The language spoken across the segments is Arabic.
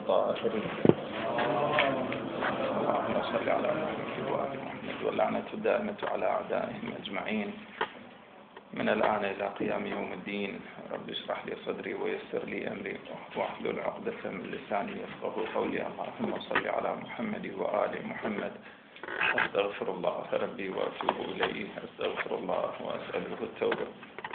الطاهرين. اللهم صل على محمد وآل محمد واللعنة الدائمة على أعدائهم أجمعين من الآن إلى قيام يوم الدين. رب اشرح لي صدري ويسر لي أمري واحلل عقدة من لساني يفقهوا قولي. اللهم صل على محمد وآل محمد. أستغفر الله ربي وأتوب إليه، أستغفر الله وأسأله التوبة.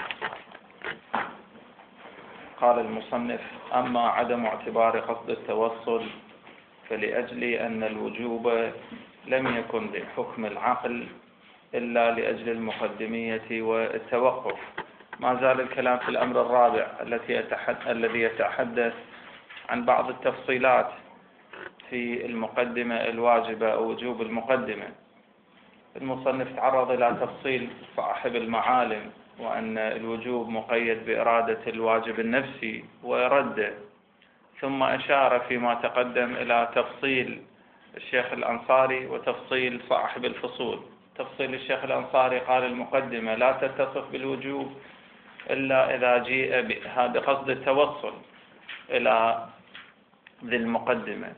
قال المصنف: أما عدم اعتبار قصد التوصل فلأجل أن الوجوب لم يكن بحكم العقل إلا لأجل المقدمية والتوقف. ما زال الكلام في الأمر الرابع الذي يتحدث عن بعض التفصيلات في المقدمة الواجبة أو وجوب المقدمة. المصنف تعرض إلى تفصيل صاحب المعالم وأن الوجوب مقيد بإرادة الواجب النفسي ورده، ثم أشار فيما تقدم إلى تفصيل الشيخ الأنصاري وتفصيل صاحب الفصول. تفصيل الشيخ الأنصاري قال المقدمة لا تتصف بالوجوب إلا إذا جيء بها بقصد التوصل إلى ذي المقدمة،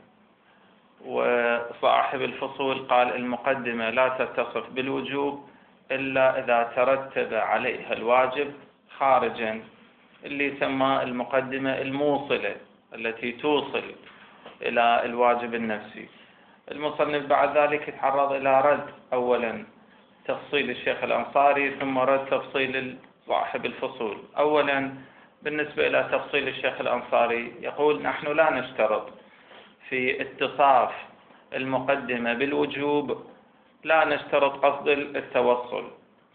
وصاحب الفصول قال المقدمة لا تتصف بالوجوب إلا إذا ترتب عليها الواجب خارجا، اللي سماه المقدمة الموصلة التي توصل إلى الواجب النفسي. المصنف بعد ذلك يتعرض إلى رد أولا تفصيل الشيخ الأنصاري ثم رد تفصيل صاحب الفصول. أولا بالنسبة إلى تفصيل الشيخ الأنصاري يقول: نحن لا نشترط في اتصاف المقدمة بالوجوب، لا نشترط قصد التوصل،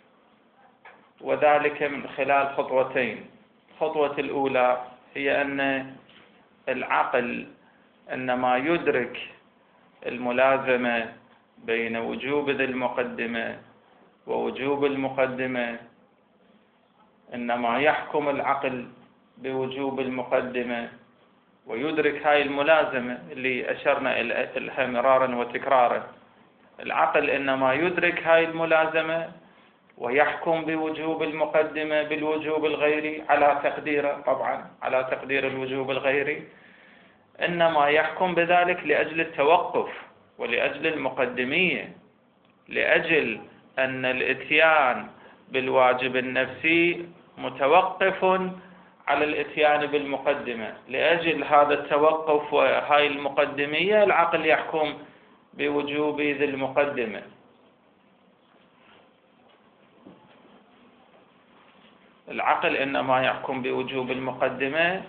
وذلك من خلال خطوتين. الخطوة الأولى هي أن العقل إنما يدرك الملازمة بين وجوب ذي المقدمة ووجوب المقدمة، إنما يحكم العقل بوجوب المقدمة ويدرك هاي الملازمة اللي أشرنا إليها مرارا وتكرارا. العقل إنما يدرك هاي الملازمة ويحكم بوجوب المقدمة بالوجوب الغيري على تقديره، طبعا على تقدير الوجوب الغيري، إنما يحكم بذلك لأجل التوقف ولأجل المقدمية، لأجل أن الإتيان بالواجب النفسي متوقف على الإتيان بالمقدمة. لأجل هذا التوقف وهاي المقدمية العقل يحكم بوجوب ذي المقدمة. العقل إنما يحكم بوجوب المقدمة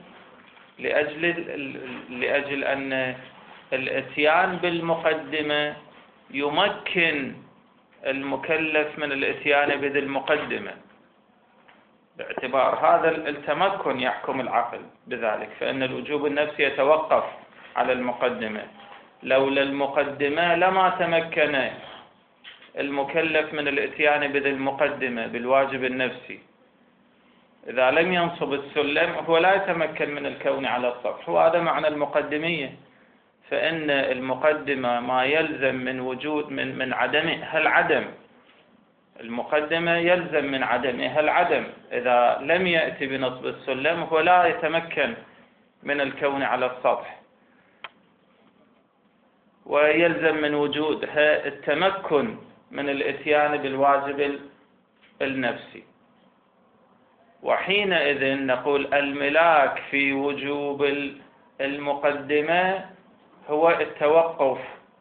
لأجل أن الإتيان بالمقدمة يمكن المكلف من الإتيان بذي المقدمة. باعتبار هذا التمكن يحكم العقل بذلك، فإن الوجوب النفسي يتوقف على المقدمة. لولا المقدمة لما تمكن المكلف من الإتيان بذي المقدمة بالواجب النفسي. إذا لم ينصب السلم هو لا يتمكن من الكون على السطح، وهذا معنى المقدمية. فإن المقدمة ما يلزم من وجود من عدمها العدم. المقدمة يلزم من عدمها العدم. إذا لم يأتي بنصب السلم هو لا يتمكن من الكون على السطح، ويلزم من وجودها التمكن من الإتيان بالواجب النفسي. وحينئذ نقول الملاك في وجوب المقدمة هو التوقف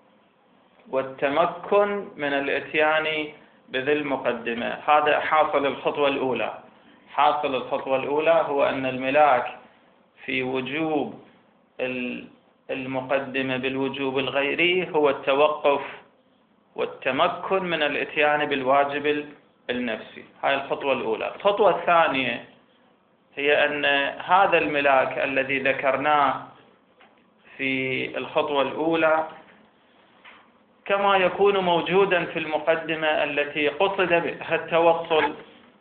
والتمكن من الإتيان بذي المقدمة. هذا حاصل الخطوة الأولى. حاصل الخطوة الأولى هو أن الملاك في وجوب المقدمة بالوجوب الغيري هو التوقف والتمكن من الإتيان بالواجب النفسي. هاي الخطوة الأولى. الخطوة الثانية هي أن هذا الملاك الذي ذكرناه في الخطوة الأولى كما يكون موجودا في المقدمة التي قصد بها التوصل،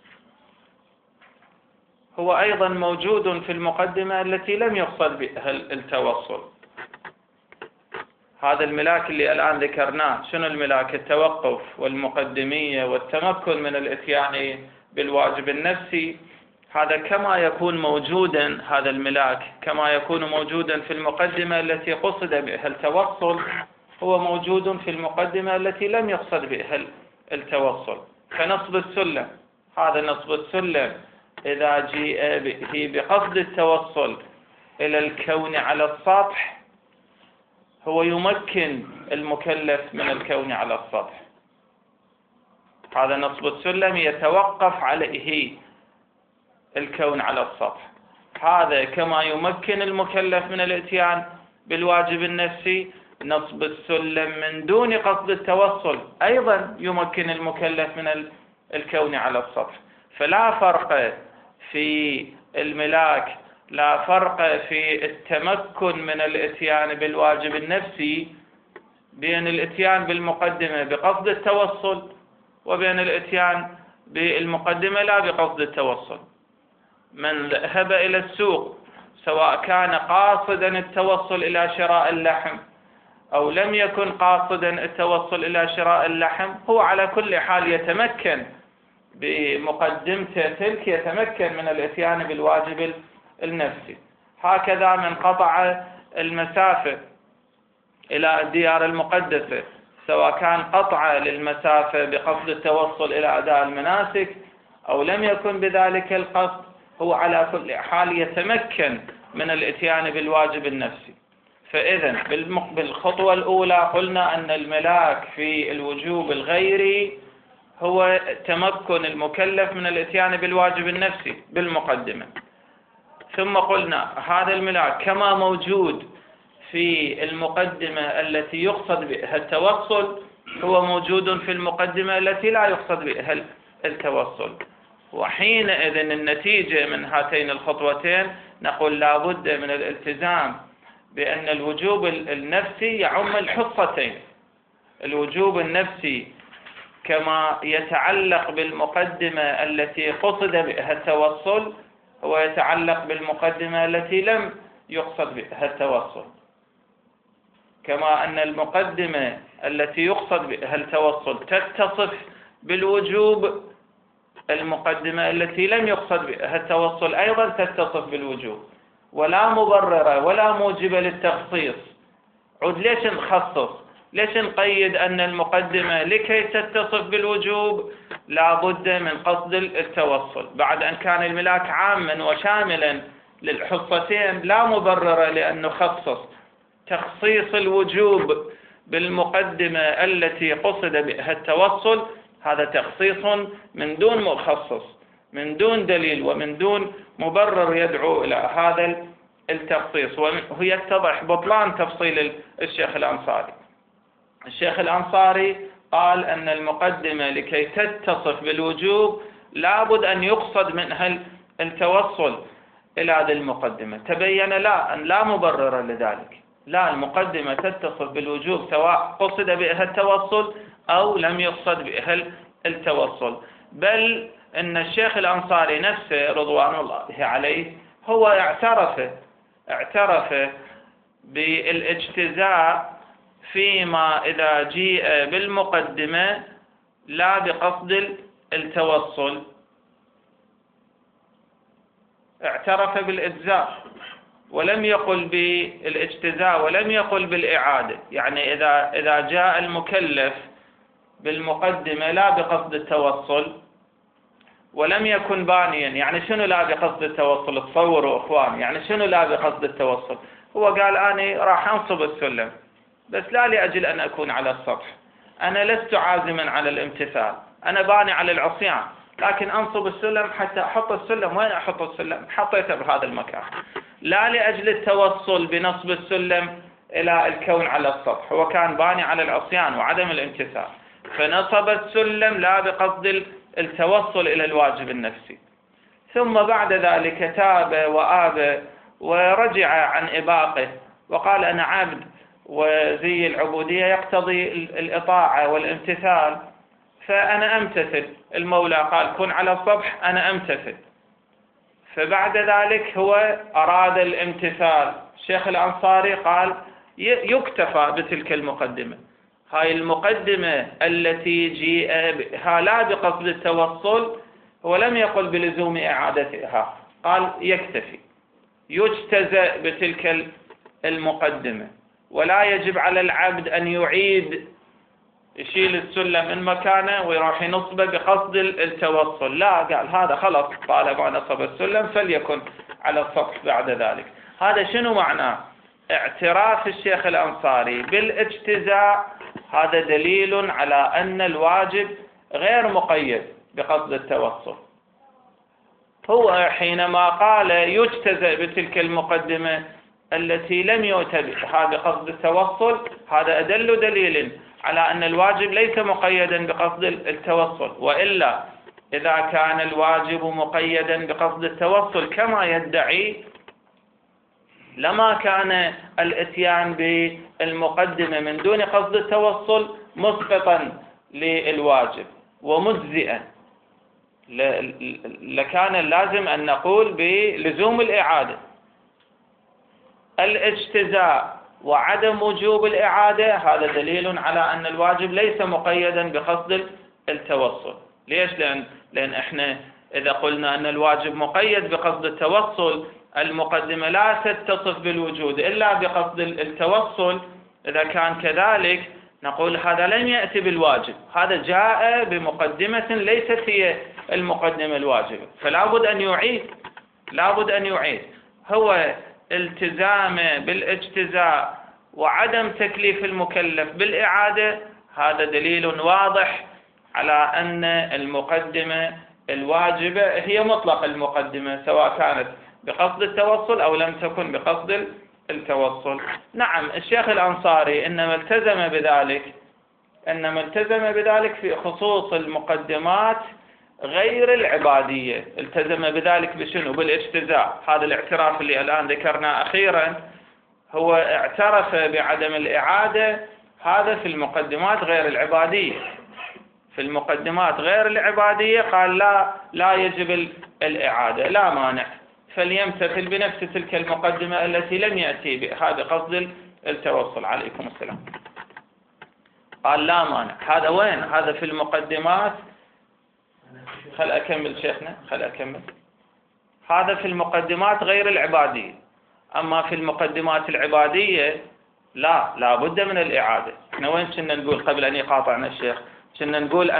هو أيضا موجود في المقدمة التي لم يقصد بها التوصل. هذا الملاك اللي الآن ذكرناه شنو الملاك؟ التوقف والمقدمية والتمكن من الإتيان بالواجب النفسي. هذا كما يكون موجودا، هذا الملاك كما يكون موجودا في المقدمة التي قصد بها التوصل هو موجود في المقدمة التي لم يقصد بها التوصل. كنصب السلم، هذا نصب السلم إذا جيء به بقصد التوصل إلى الكون على السطح هو يمكن المكلف من الكون على السطح. هذا نصب السلم يتوقف عليه الكون على السطح. هذا كما يمكن المكلف من الاتيان بالواجب النفسي، نصب السلم من دون قصد التوصل أيضا يمكن المكلف من الكون على السطح. فلا فرق في الملاك، لا فرق في التمكن من الاتيان بالواجب النفسي بين الاتيان بالمقدمة بقصد التوصل وبين الاتيان بالمقدمة لا بقصد التوصل. من ذهب إلى السوق سواء كان قاصدا التوصل إلى شراء اللحم أو لم يكن قاصدا التوصل إلى شراء اللحم هو على كل حال يتمكن بمقدمته تلك، يتمكن من الاتيان بالواجب النفسي. هكذا من قطع المسافة إلى الديار المقدسة سواء كان قطع للمسافة بقصد التوصل إلى أداء المناسك أو لم يكن بذلك القصد هو على كل حال يتمكن من الاتيان بالواجب النفسي. فإذا بالخطوة الأولى قلنا أن الملاك في الوجوب الغيري هو تمكن المكلف من الاتيان بالواجب النفسي بالمقدمة. ثم قلنا هذا الملاك كما موجود في المقدمة التي يقصد بها التوصل هو موجود في المقدمة التي لا يقصد بها التوصل. وحينئذ النتيجة من هاتين الخطوتين نقول لا بد من الالتزام بأن الوجوب النفسي يعم الحصتين. الوجوب النفسي كما يتعلق بالمقدمة التي قصد بها التوصل هو يتعلق بالمقدمة التي لم يقصد بها التوصل، كما أن المقدمة التي يقصد بها التوصل تتصف بالوجوب، المقدمة التي لم يقصد بها التوصل أيضا تتصف بالوجوب. ولا مبرر ولا موجب للتخصيص. عود ليش نخصص؟ ليش نقيد أن المقدمة لكي تتصف بالوجوب لا بد من قصد التوصل بعد أن كان الملاك عاما وشاملا للحصتين؟ لا مبرر لأن نخصص. تخصيص الوجوب بالمقدمة التي قصد بها التوصل هذا تخصيص من دون مخصص، من دون دليل ومن دون مبرر يدعو إلى هذا التخصيص. ويتضح بطلان تفصيل الشيخ الأنصاري. الشيخ الأنصاري قال أن المقدمة لكي تتصف بالوجوب لابد أن يقصد منها التوصل إلى هذه المقدمة. تبين لا أن لا مبرر لذلك. لا، المقدمة تتصف بالوجوب سواء قصد بها التوصل أو لم يقصد بها التوصل. بل أن الشيخ الأنصاري نفسه رضوان الله عليه هو اعترف بالاجتزاء فيما إذا جيء بالمقدمة لا بقصد التوصل. اعترف بالإجزاء ولم يقل بالاجتزاء ولم يقل بالإعادة. يعني إذا جاء المكلف بالمقدمة لا بقصد التوصل ولم يكن بانيا، يعني شنو لا بقصد التوصل؟ تصوروا اخوان، يعني شنو لا بقصد التوصل؟ هو قال أنا راح أنصب السلم بس لا لأجل أن أكون على السطح، أنا لست عازما على الامتثال، أنا باني على العصيان، لكن أنصب السلم حتى أحط السلم. وين أحط السلم؟ حطيته بهذا المكان، لا لأجل التوصل بنصب السلم إلى الكون على السطح. هو كان باني على العصيان وعدم الامتثال، فنصب السلم لا بقصد التوصل إلى الواجب النفسي. ثم بعد ذلك تاب وآب ورجع عن إباقه وقال أنا عبد، وزي العبودية يقتضي الإطاعة والامتثال، فأنا أمتثل. المولى قال كن على السطح، أنا أمتثل. فبعد ذلك هو أراد الامتثال. الشيخ الأنصاري قال يكتفى بتلك المقدمة. هاي المقدمة التي جيء بها لا بقصد التوصل هو لم يقل بلزوم إعادتها، قال يكتفي، يجتزأ بتلك المقدمة، ولا يجب على العبد أن يعيد يشيل السلم من مكانه ويروح ينصبه بقصد التوصل، لا، قال هذا خلص طالما نصب السلم فليكن على السطح بعد ذلك. هذا شنو معناه؟ اعتراف الشيخ الأنصاري بالاجتزاء هذا دليل على أن الواجب غير مقيد بقصد التوصل. هو حينما قال يجتزأ بتلك المقدمة التي لم يؤت بها بقصد التوصل، هذا أدل دليل على أن الواجب ليس مقيدا بقصد التوصل، وإلا إذا كان الواجب مقيدا بقصد التوصل كما يدعي لما كان الاتيان بالمقدمة من دون قصد التوصل مسقطا للواجب ومجزئا، لكان اللازم أن نقول بلزوم الإعادة. الاجتزاء وعدم وجوب الإعادة هذا دليل على أن الواجب ليس مقيدا بقصد التوصل. ليش؟ لأن إحنا إذا قلنا أن الواجب مقيد بقصد التوصل، المقدمة لا تتصف بالوجود إلا بقصد التوصل. إذا كان كذلك نقول هذا لم يأتي بالواجب، هذا جاء بمقدمة ليست هي المقدمة الواجبة، فلا بد أن يعيد. هو التزام بالاجتزاء وعدم تكليف المكلف بالإعادة، هذا دليل واضح على أن المقدمة الواجبة هي مطلق المقدمة، سواء كانت بقصد التوصل أو لم تكن بقصد التوصل. نعم، الشيخ الأنصاري إنما التزم بذلك في خصوص المقدمات غير العبادية. التزم بذلك بشنو؟ بالاجتزاء. هذا الاعتراف اللي الآن ذكرناه أخيرا، هو اعترف بعدم الإعادة، هذا في المقدمات غير العبادية. في المقدمات غير العبادية قال لا يجب الإعادة، لا مانع، فليمتثل بنفس تلك المقدمة التي لم يأتي بها بقصد التوصل. عليكم السلام. قال لا مانع. هذا وين؟ هذا في المقدمات. خل أكمل شيخنا، هذا في المقدمات غير العبادية. أما في المقدمات العبادية لا بد من الإعادة. احنا وين كنا نقول قبل أن يقاطعنا الشيخ؟ كنا نقول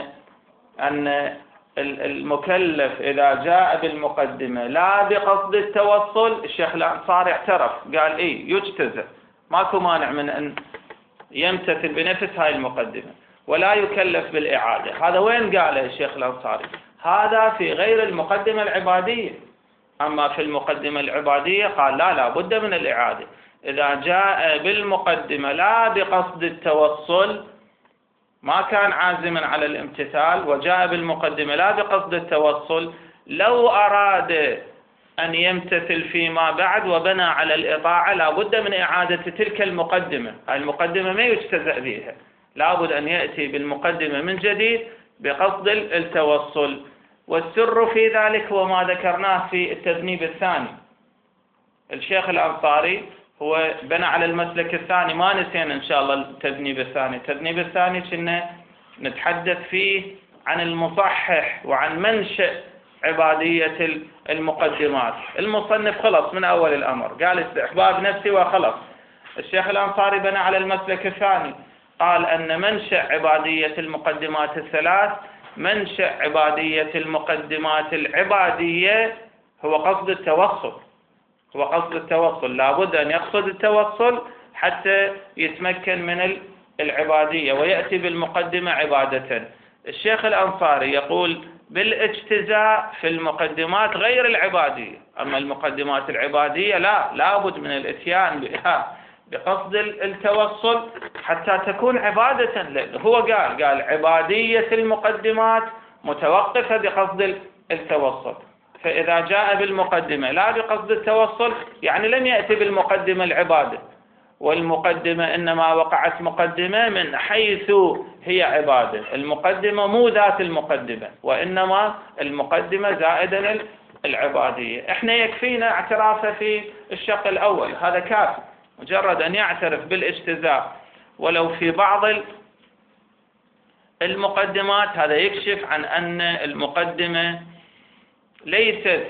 أن المكلف إذا جاء بالمقدمة لا بقصد التوصل، الشيخ الأنصاري اعترف قال يجتزأ، ماكو مانع من أن يمتثل بنفس هاي المقدمة ولا يكلف بالإعادة. هذا وين قاله الشيخ الأنصاري؟ هذا في غير المقدمة العبادية. أما في المقدمة العبادية قال لا بد من الإعادة. إذا جاء بالمقدمة لا بقصد التوصل، ما كان عازما على الامتثال وجاء بالمقدمة لا بقصد التوصل، لو أراد أن يمتثل فيما بعد وبنى على الإطاعة لا بد من إعادة تلك المقدمة. المقدمة ما يجتزأ بها، لا بد أن يأتي بالمقدمة من جديد بقصد التوصل. والسر في ذلك هو ما ذكرناه في التذنيب الثاني. الشيخ الأنصاري هو بنى على المسلك الثاني، ما نسينا إن شاء الله التذنيب الثاني كنا نتحدث فيه عن المصحح وعن منشأ عبادية المقدمات. المصنف خلص من أول الأمر قال استحباب نفسي وخلص. الشيخ الأنصاري بنى على المسلك الثاني، قال أن منشأ عبادية المقدمات الثلاث، منشأ عبادية المقدمات العبادية هو قصد التوصل. لابد أن يقصد التوصل حتى يتمكن من العبادية ويأتي بالمقدمة عبادة. الشيخ الأنصاري يقول بالاجتزاء في المقدمات غير العبادية، أما المقدمات العبادية لا بد من الاتيان بها بقصد التوصل حتى تكون عبادة. لأنه هو قال عبادية المقدمات متوقفة بقصد التوصل، فإذا جاء بالمقدمة لا بقصد التوصل يعني لم يأتي بالمقدمة العبادة، والمقدمة إنما وقعت مقدمة من حيث هي عبادة. المقدمة مو ذات المقدمة، وإنما المقدمة زائدا العبادية. احنا يكفينا اعترافه في الشق الأول، هذا كافي، مجرد أن يعترف بالاجتزاء ولو في بعض المقدمات هذا يكشف عن أن المقدمة ليست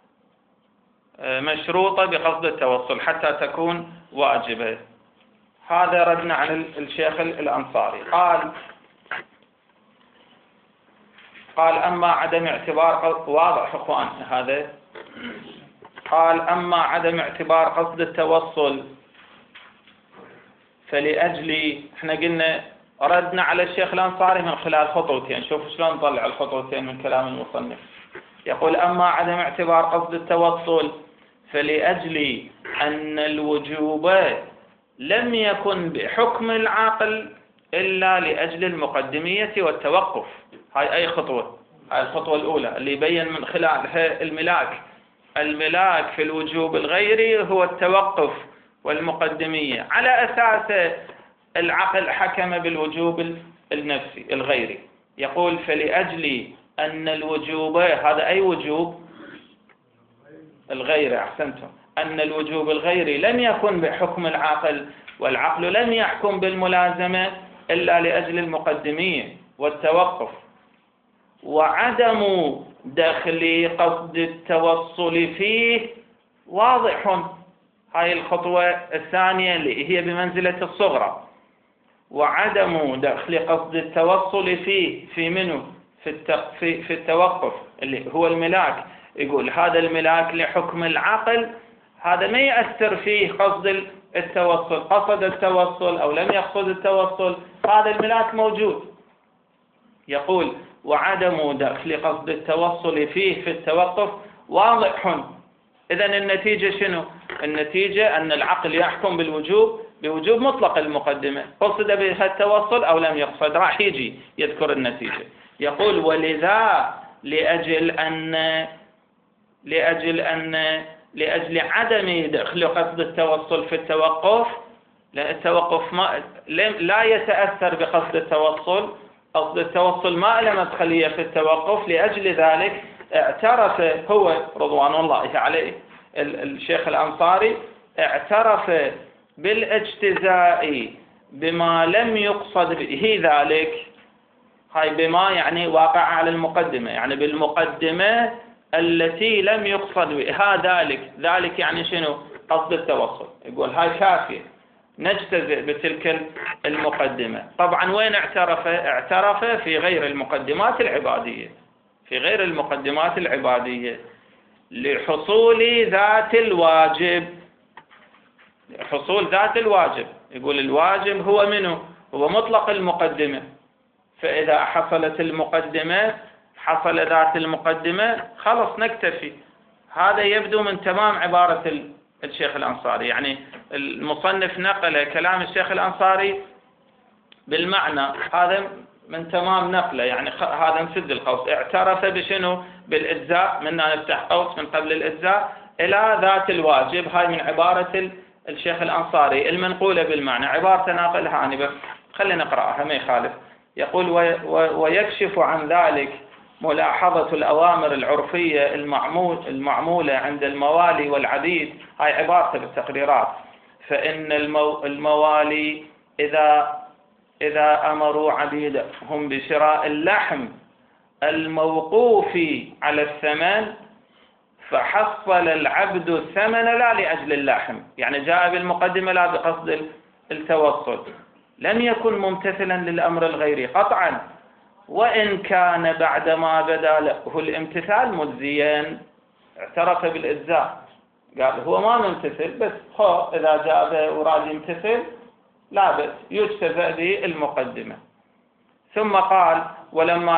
مشروطة بقصد التوصل حتى تكون واجبة. هذا ردنا عن الشيخ الأنصاري. قال أما عدم اعتبار واضح أخوان هذا. قال أما عدم اعتبار قصد التوصل فلأجل، احنا قلنا ردنا على الشيخ الأنصاري من خلال خطوتين. شوفوا شلون نطلع الخطوتين من كلام المصنف. يقول أما عدم اعتبار قصد التوصل فلأجل أن الوجوب لم يكن بحكم العقل إلا لأجل المقدمية والتوقف. هاي أي خطوة؟ هاي الخطوة الأولى اللي يبين من خلالها الملاك في الوجوب الغيري هو التوقف والمقدمية، على أساس العقل حكم بالوجوب النفسي الغيري. يقول فلأجل أن الوجوب، هذا أي وجوب؟ الغيري، أحسنتم. أن الوجوب الغيري لم يكن بحكم العقل، والعقل لم يحكم بالملازمة إلا لأجل المقدمية والتوقف، وعدم دخل قصد التوصل فيه واضح. هاي الخطوة الثانية اللي هي بمنزلة الصغرى. وعدم دخل قصد التوصل فيه في منه في التوقف اللي هو الملاك. يقول هذا الملاك لحكم العقل، هذا ما يأثر فيه قصد التوصل، قصد التوصل أو لم يقصد التوصل، هذا الملاك موجود. يقول وعدم دخل قصد التوصل فيه في التوقف واضح. إذن النتيجة شنو؟ النتيجة أن العقل يحكم بوجوب مطلق المقدمة، قصد بها التوصل أو لم يقصد، راح يجي يذكر النتيجة. يقول ولذا لأجل عدم دخل قصد التوصل في التوقف، لأن التوقف لا يتأثر بقصد التوصل، قصد التوصل ما له مدخلية في التوقف. لأجل ذلك اعترف هو رضوان الله عليه الشيخ الأنصاري، اعترف بالاجتزاء بما لم يقصد به ذلك. هاي بما يعني واقع على المقدمة، يعني بالمقدمة التي لم يقصد بها ذلك يعني شنو؟ قصد التوصل. يقول هاي كافية، نجتزئ بتلك المقدمة. طبعا وين اعترف؟ اعترف في غير المقدمات العبادية، في غير المقدمات العبادية لحصول ذات الواجب، حصول ذات الواجب. يقول الواجب هو منه؟ هو مطلق المقدمة. فإذا حصلت المقدمة، حصل ذات المقدمة، خلص نكتفي. هذا يبدو من تمام عبارة الشيخ الأنصاري. يعني المصنف نقل كلام الشيخ الأنصاري بالمعنى هذا من تمام نقله، يعني هذا مسد القوس. اعترف بشنو؟ بالإجزاء، منا نفتح قوس من قبل الإجزاء إلى ذات الواجب. هاي من عبارة الشيخ الأنصاري المنقولة بالمعنى، عبارة ناقلها أنا بس خلينا نقرأها ما يخالف. يقول ويكشف عن ذلك ملاحظة الأوامر العرفية المعمولة عند الموالي والعبيد. هاي عبارة بالتقريرات. فإن الموالي إذا أمروا عبيدهم بشراء اللحم الموقوف على الثمن فحصل العبد الثمن لا لأجل اللحم، يعني جاء بالمقدمة لا بقصد التوصل، لم يكن ممتثلا للأمر الغيري قطعا، وإن كان بعدما بدا له الامتثال مجزيا. اعترف بالإجزاء، قال هو ما ممتثل، بس إذا جاء وراد يمتثل لا بأس، يجتزأ بالمقدمة. ثم قال ولما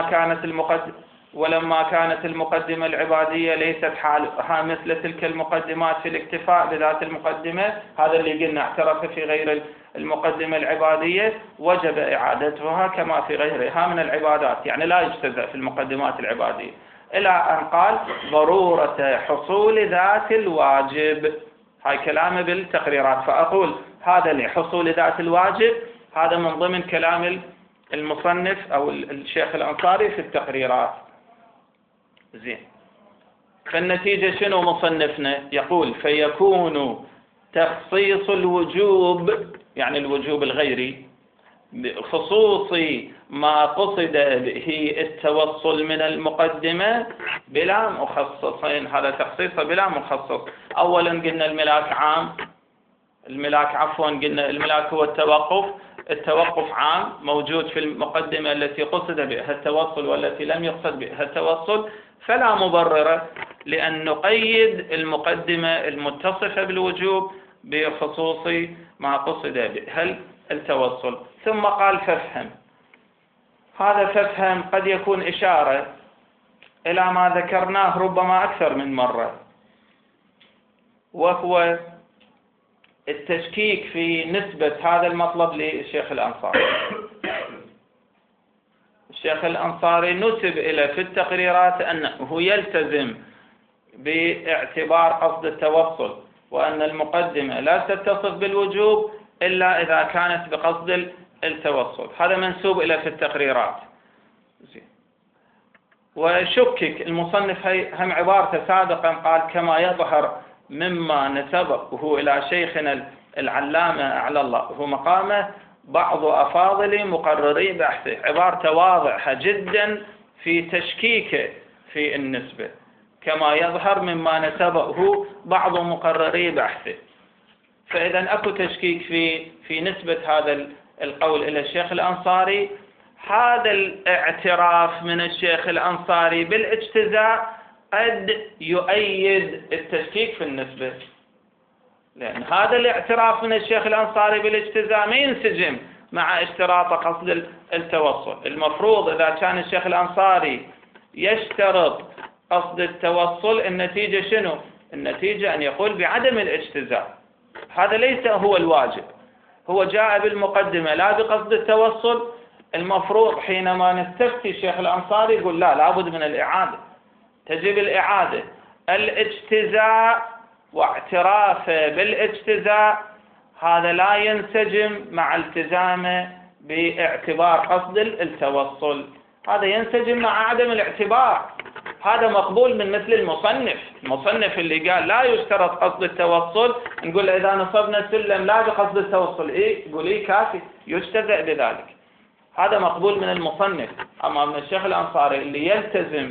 كانت المقدمة العبادية ليست حالها مثل تلك المقدمات في الاكتفاء بذات المقدمة، هذا اللي قلنا اعترف في غير المقدمة العبادية، وجب إعادتها كما في غيرها من العبادات، يعني لا يجتزأ في المقدمات العبادية، إلى أن قال ضرورة حصول ذات الواجب. هاي كلامه بالتقريرات. فأقول هذا لحصول ذات الواجب، هذا من ضمن كلام المصنف أو الشيخ الأنصاري في التقريرات. زين، فالنتيجة شنو مصنفنا؟ يقول فيكون تخصيص الوجوب، يعني الوجوب الغيري، بخصوص ما قصد به التوصل من المقدمة بلا مخصصين. هذا تخصيص بلا مخصص. أولا قلنا الملاك عام، قلنا الملاك هو التوقف عام موجود في المقدمة التي قصد بها التوصل والتي لم يقصد بها التوصل، فلا مبرر لأن نقيد المقدمة المتصفة بالوجوب بخصوص ما قصد بها التوصل. ثم قال فافهم. هذا فافهم قد يكون إشارة إلى ما ذكرناه ربما أكثر من مرة، وهو التشكيك في نسبة هذا المطلب للشيخ الأنصاري. الشيخ الأنصاري نسب إلى في التقريرات أنه يلتزم باعتبار قصد التوصل، وأن المقدمة لا تتصف بالوجوب إلا إذا كانت بقصد التوصل. هذا منسوب إلى في التقريرات. وشكك المصنف هم عبارته سابقا قال كما يظهر مما نسبه إلى شيخنا العلامة أعلى الله مقامه بعض أفاضل مقرري بحثه. عبارته واضحة جدا في تشكيكه في النسبة، كما يظهر مما نسبه بعض مقرري بحثه. فإذا أكو تشكيك في نسبة هذا القول إلى الشيخ الأنصاري. هذا الاعتراف من الشيخ الأنصاري بالاجتزاء قد يؤيد التشكيك في النسبة، لأن هذا الاعتراف من الشيخ الأنصاري بالاجتزاء ما ينسجم مع اشتراط قصد التوصل. المفروض إذا كان الشيخ الأنصاري يشترط قصد التوصل النتيجة شنو؟ النتيجة أن يقول بعدم الاجتزاء. هذا ليس هو الواجب. هو جاء بالمقدمة لا بقصد التوصل. المفروض حينما نستفتي الشيخ الأنصاري يقول لا، لابد من الإعادة، تجب الإعادة. الاجتزاء واعترافه بالاجتزاء هذا لا ينسجم مع التزامه باعتبار قصد التوصل، هذا ينسجم مع عدم الاعتبار. هذا مقبول من مثل المصنف اللي قال لا يشترط قصد التوصل، نقول إذا نصبنا السلم لا بقصد التوصل يقول كافي يجتزأ بذلك. هذا مقبول من المصنف. أما من الشيخ الأنصاري اللي يلتزم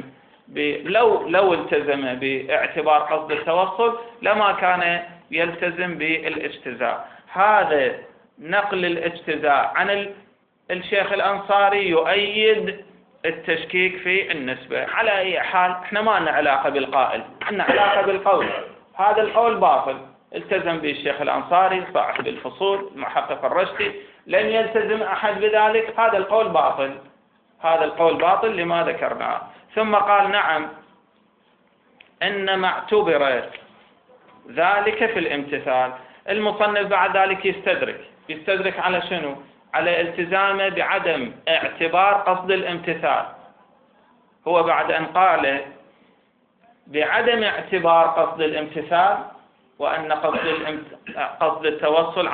لو التزم باعتبار قصد التوصل لما كان يلتزم بالاجتزاء. هذا نقل الاجتزاء عن الشيخ الأنصاري يؤيد التشكيك في النسبة. على أي حال احنا ما لنا علاقة بالقائل، عندنا علاقة بالقول. هذا القول باطل، التزم به الشيخ الأنصاري صاحب الفصول المحقق الرشدي، لم يلتزم أحد بذلك، هذا القول باطل. هذا القول باطل لما ذكرناه. ثم قال نعم إنما اعتبر ذلك في الامتثال. المصنف بعد ذلك يستدرك على شنو؟ على التزامه بعدم اعتبار قصد الامتثال. هو بعد أن قال بعدم اعتبار قصد الامتثال وأن قصد التوصل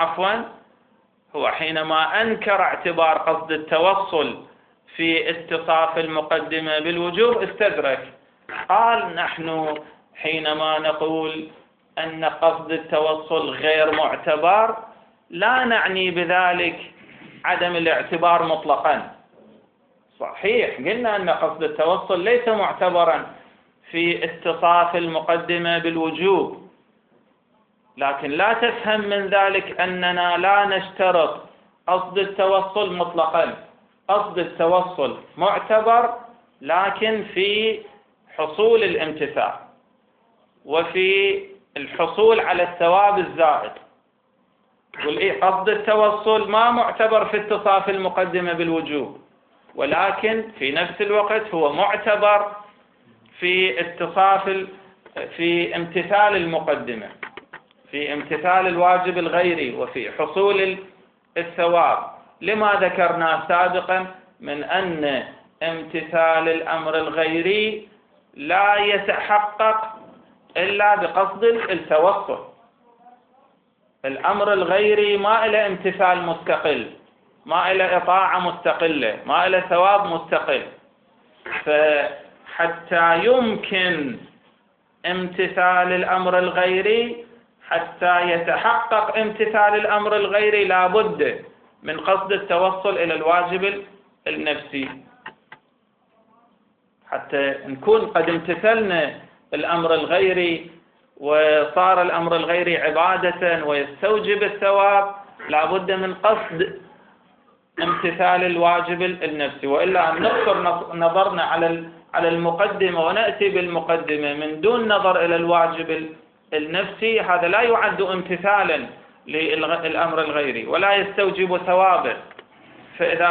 هو حينما أنكر اعتبار قصد التوصل في اتصاف المقدمة بالوجوب استدرك. قال نحن حينما نقول أن قصد التوصل غير معتبر لا نعني بذلك عدم الاعتبار مطلقا. صحيح قلنا أن قصد التوصل ليس معتبرا في اتصاف المقدمة بالوجوب، لكن لا تفهم من ذلك أننا لا نشترط قصد التوصل مطلقا. قصد التوصل معتبر لكن في حصول الامتثال وفي الحصول على الثواب الزائد. قصد التوصل ما معتبر في اتصاف المقدمة بالوجوب، ولكن في نفس الوقت هو معتبر في في امتثال المقدمة، في امتثال الواجب الغيري وفي حصول الثواب. لما ذكرنا سابقا من أن امتثال الأمر الغيري لا يتحقق إلا بقصد التوصل. الأمر الغيري ما إلى امتثال مستقل، ما إلى إطاعة مستقلة، ما إلى ثواب مستقل. فحتى يمكن امتثال الأمر الغيري، حتى يتحقق امتثال الأمر الغيري لابد من قصد التوصل إلى الواجب النفسي، حتى نكون قد امتثلنا الأمر الغيري وصار الأمر الغيري عبادة ويستوجب الثواب، لابد من قصد امتثال الواجب النفسي، وإلا أن نقصر نظرنا على المقدمة ونأتي بالمقدمة من دون نظر إلى الواجب النفسي، هذا لا يعد امتثالا للأمر الغيري ولا يستوجب ثوابه. فإذا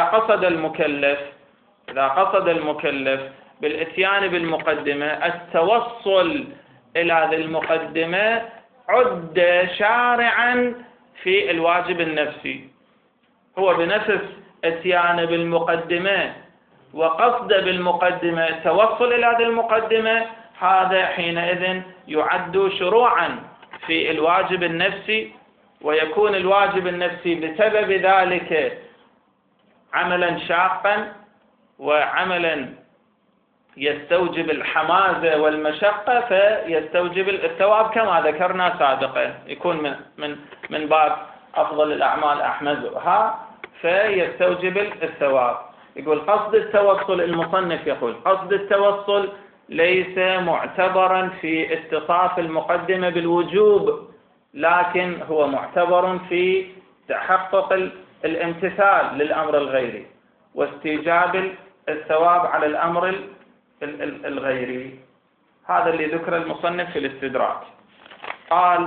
قصد المكلف بالإتيان بالمقدمة التوصل إلى ذي المقدمة عد شارعا في الواجب النفسي، هو بنفس اتيان بالمقدمة وقصد بالمقدمة التوصل إلى ذي المقدمة، هذا حينئذ يعد شروعا في الواجب النفسي، ويكون الواجب النفسي بسبب ذلك عملا شاقا وعملا يستوجب الحمازة والمشقة، فيستوجب الثواب كما ذكرنا سابقا، يكون من باب أفضل الأعمال أحمدها فيستوجب الثواب. يقول قصد التوصل، المصنف يقول قصد التوصل ليس معتبرا في اتصاف المقدمة بالوجوب، لكن هو معتبر في تحقق الامتثال للأمر الغيري واستيجاب الثواب على الأمر الغيري. هذا اللي ذكر المصنف في الاستدراك. قال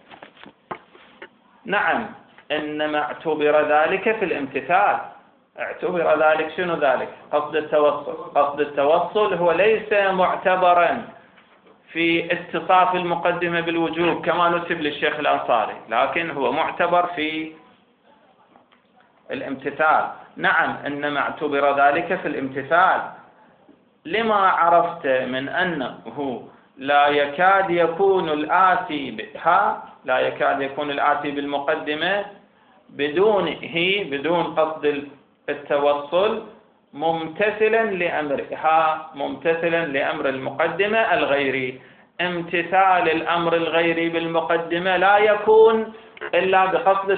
نعم إنما اعتبر ذلك في الامتثال. اعتبر ذلك شنو ذلك؟ قصد التوصل. قصد التوصل هو ليس معتبرا في اتصاف المقدمة بالوجوب كما نسب للشيخ الأنصاري، لكن هو معتبر في الامتثال. نعم إنما اعتبر ذلك في الامتثال لما عرفت من أنه لا يكاد يكون الآتي بالمقدمة بدون قصد التوصل ممتثلا لأمر المقدمة الغيري. امتثال الأمر الغيري بالمقدمة لا يكون إلا بقصد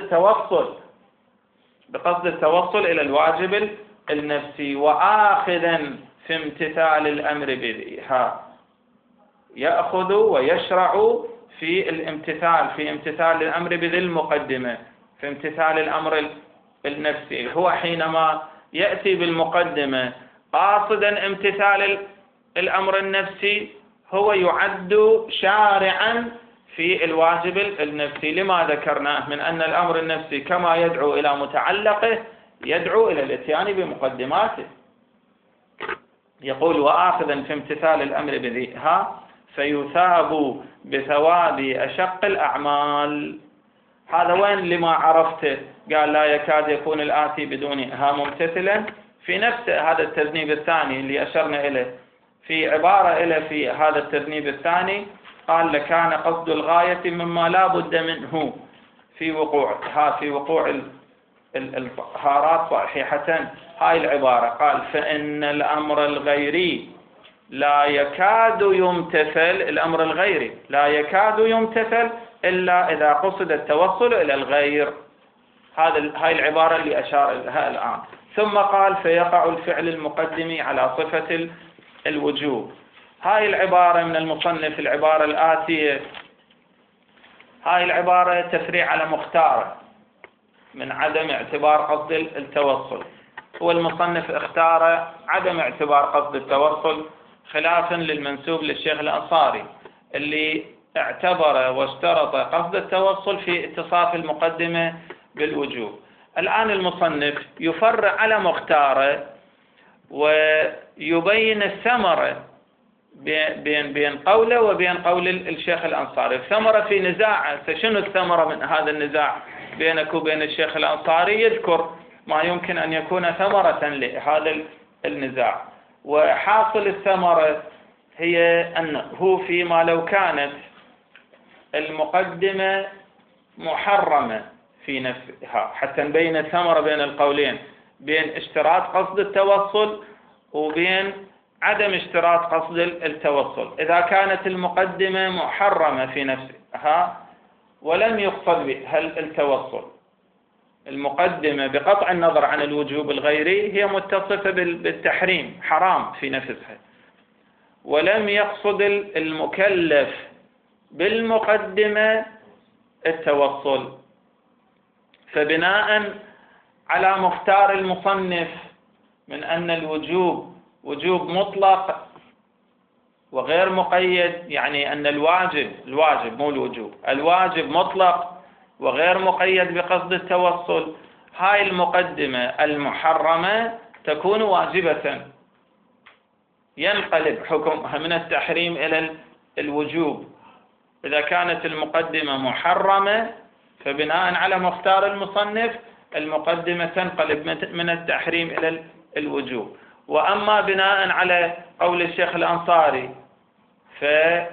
التوصل إلى الواجب النفسي، وآخذا في امتثال الأمر بذيها يأخذ ويشرع في امتثال الأمر بذي المقدمة، في امتثال الأمر النفسي. هو حينما يأتي بالمقدمة قاصدا امتثال الأمر النفسي هو يعد شارعا في الواجب النفسي، لما ذكرناه من أن الأمر النفسي كما يدعو إلى متعلقه يدعو إلى الاتيان بمقدماته. يقول وآخذا في امتثال الأمر بذيها فيثاب بثواب أشق الأعمال. هذا وين لما عرفته؟ قال لا يكاد يكون الآتي بدونها ممتثلا، في نفس هذا التذنيب الثاني اللي أشرنا إليه، في عبارة إلى في هذا التذنيب الثاني قال لكان قصد الغاية مما لا بد منه في وقوع الهارات صحيحة. هاي العبارة قال فإن الأمر الغيري لا يكاد يمتثل، الأمر الغيري لا يكاد يمتثل إلا إذا قصد التوصل إلى الغير. هاي العبارة اللي أشار لها الآن. ثم قال فيقع الفعل المقدم على صفة الوجوب. هاي العبارة من المصنف، العبارة الآتية، هاي العبارة تفريع على مختاره من عدم اعتبار قصد التوصل. هو المصنف اختار عدم اعتبار قصد التوصل خلافا للمنسوب للشيخ الأنصاري اللي اعتبر واشترط قصد التوصل في اتصاف المقدمة بالوجوب. الآن المصنف يفرع على مختاره ويبين الثمرة بين قوله وبين قول الشيخ الأنصاري. الثمرة في نزاع، شنو الثمرة من هذا النزاع بينك وبين الشيخ الأنصاري؟ يذكر ما يمكن أن يكون ثمرة لهذا النزاع، وحاصل الثمرة هي أنه فيما لو كانت المقدمة محرمة في نفسها، حتى نبين الثمرة بين القولين، بين اشتراط قصد التوصل وبين عدم اشتراط قصد التوصل. إذا كانت المقدمة محرمة في نفسها ولم يقصد بها التوصل، المقدمة بقطع النظر عن الوجوب الغيري هي متصفة بالتحريم، حرام في نفسها، ولم يقصد المكلف بالمقدمة التوصل، فبناء على مختار المصنف من أن الوجوب وجوب مطلق وغير مقيد، يعني أن الواجب مو الوجوب، الواجب مطلق وغير مقيد بقصد التوصل، هاي المقدمة المحرمة تكون واجبة، ينقلب حكمها من التحريم إلى الوجوب. إذا كانت المقدمة محرمة فبناء على مختار المصنف المقدمة تنقلب من التحريم إلى الوجوب. وأما بناء على قول الشيخ الأنصاري، فالشيخ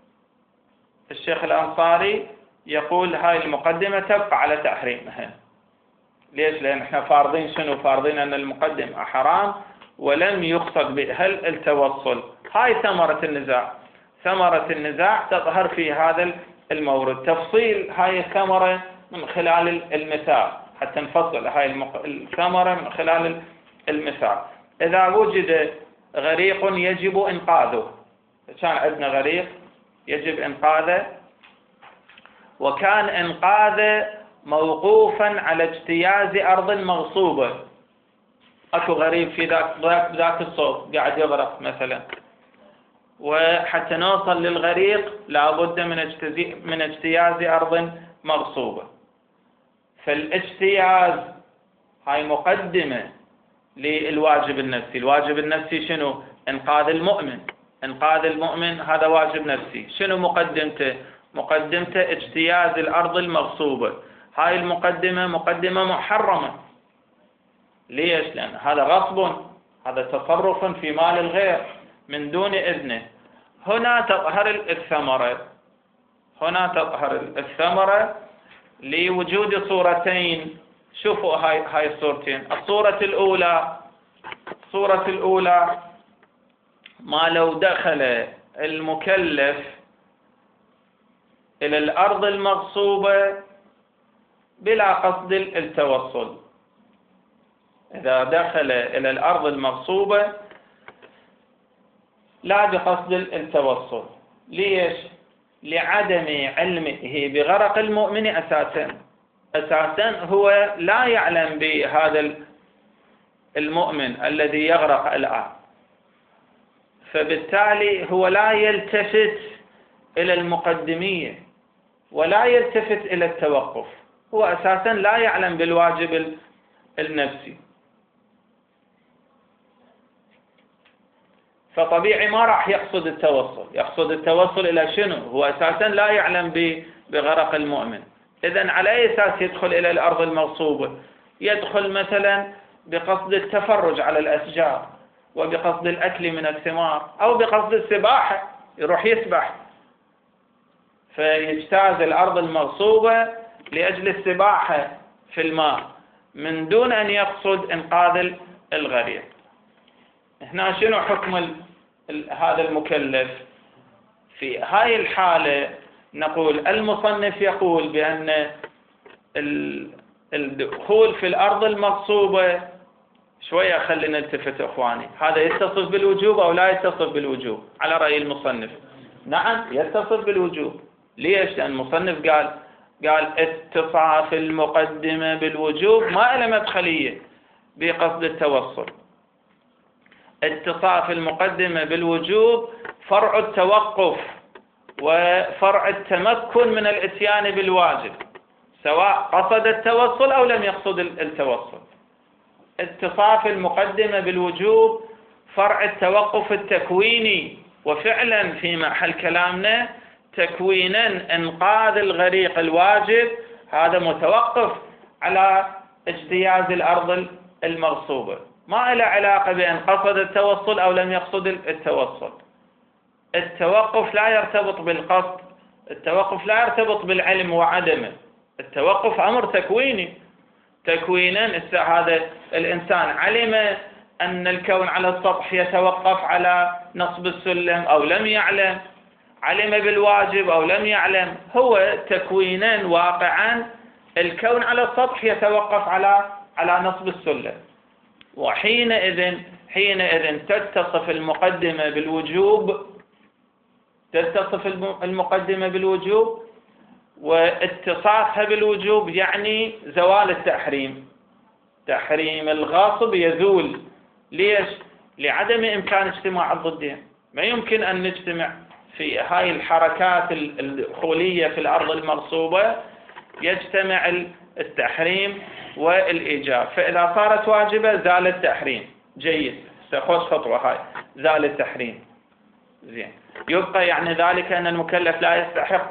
الأنصاري يقول هاي المقدمة تبقى على تحريمها. ليش؟ لأن احنا فارضين شنو؟ فارضين أن المقدمة حرام ولم يقصد بها التوصل. هاي ثمرة النزاع. ثمرة النزاع تظهر في هذا المورد. تفصيل هاي الثمرة من خلال المثال، حتى نفصل هاي الثمرة من خلال المثال. إذا وجد غريق يجب إنقاذه، كان عندنا غريق يجب إنقاذه، وكان إنقاذه موقوفا على اجتياز أرض مغصوبة. أكو غريب في ذاك الصوب قاعد يغرق مثلا، وحتى نوصل للغريق لابد من اجتياز أرض مغصوبة. فالاجتياز هاي مقدمة للواجب النفسي. الواجب النفسي شنو؟ إنقاذ المؤمن. إنقاذ المؤمن هذا واجب نفسي. شنو مقدمته؟ مقدمته اجتياز الأرض المغصوبة. هاي المقدمة مقدمة محرمة. ليش؟ لأن هذا غصب، هذا تصرف في مال الغير من دون إذنه. هنا تظهر الثمرة. هنا تظهر الثمرة لوجود صورتين. شوفوا هاي الصورتين. الصورة الأولى ما لو دخل المكلف إلى الأرض المغصوبة بلا قصد التوصل. إذا دخل إلى الأرض المغصوبة لا بقصد التوصل. ليش؟ لعدم علمه بغرق المؤمن أساسا هو لا يعلم بهذا المؤمن الذي يغرق الآن، فبالتالي هو لا يلتفت إلى المقدمية ولا يلتفت إلى التوقف. هو أساسا لا يعلم بالواجب النفسي، فطبيعي ما راح يقصد التوصل. يقصد التوصل إلى شنو؟ هو أساسا لا يعلم بغرق المؤمن. إذن على أي أساس يدخل إلى الأرض المغصوبة؟ يدخل مثلا بقصد التفرج على الأشجار، وبقصد الأكل من الثمار، أو بقصد السباحة، يروح يسبح فيجتاز الأرض المغصوبة لأجل السباحة في الماء من دون أن يقصد إنقاذ الغريق. هنا شنو حكم هذا المكلف؟ في هاي الحالة نقول المصنف يقول بأن الدخول في الأرض المغصوبة، شوية خلينا نلتفت اخواني، هذا يتصف بالوجوب او لا يتصف بالوجوب على رأي المصنف؟ نعم يتصف بالوجوب. ليش؟ لأن المصنف قال اتصاف المقدمة بالوجوب ما له مدخلية بقصد التوصل. اتصاف المقدمة بالوجوب فرع التوقف وفرع التمكن من الاتيان بالواجب، سواء قصد التوصل او لم يقصد التوصل. اتصاف المقدمة بالوجوب فرع التوقف التكويني، وفعلا في محل كلامنا تكوينا انقاذ الغريق الواجب هذا متوقف على اجتياز الأرض المغصوبة، ما له علاقة بأن قصد التوصل أو لم يقصد التوصل. التوقف لا يرتبط بالقصد، التوقف لا يرتبط بالعلم وعدمه، التوقف أمر تكويني. تكوينا هذا الإنسان علم أن الكون على السطح يتوقف على نصب السلم أو لم يعلم، علم بالواجب أو لم يعلم، هو تكوينا واقعا الكون على السطح يتوقف على نصب السلم. وحينئذ تتصف المقدمة بالوجوب، واتصافها بالوجوب يعني زوال التحريم. تحريم الغاصب يزول. ليش؟ لعدم إمكان اجتماع الضدين. ما يمكن أن نجتمع في هاي الحركات الدخولية في الأرض المغصوبة، يجتمع التحريم والإيجاب. فإذا صارت واجبة زال التحريم. جيد، خوش خطوة هاي، زال التحريم. زين، يبقى يعني ذلك أن المكلف لا يستحق